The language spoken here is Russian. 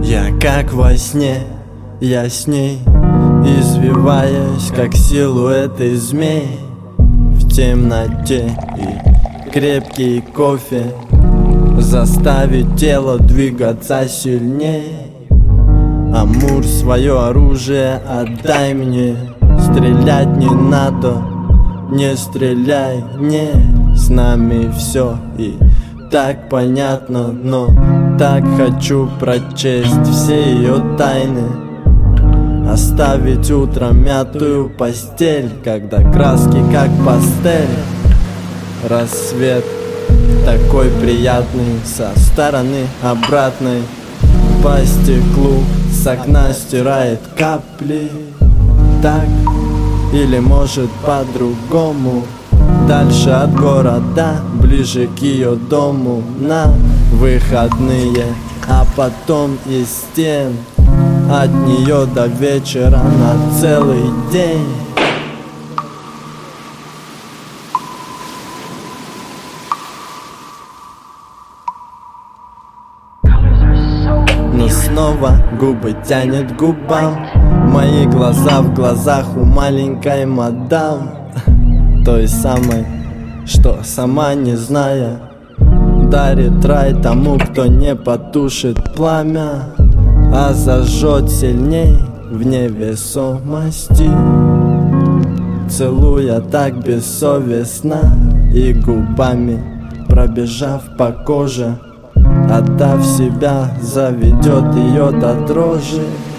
Я как во сне, я с ней извиваюсь, как силуэты змей. В темноте и крепкий кофе заставит тело двигаться сильней. Амур, свое оружие отдай мне. Стрелять не надо, не стреляй, не. С нами все и так понятно, но так хочу прочесть все ее тайны. Оставить утром мятую постель, когда краски как пастель. Рассвет такой приятный, со стороны обратной. По стеклу с окна стирает капли. Так или может по-другому. Дальше от города, ближе к ее дому. На выходные, а потом из стен. От нее до вечера на целый день. Но снова губы тянет к губам. Мои глаза в глазах у маленькой мадам. Той самой, что сама не зная дарит рай тому, кто не потушит пламя, а зажжет сильней в невесомости. Целуя так бессовестно и губами пробежав по коже, отдав себя, заведет ее до дрожи.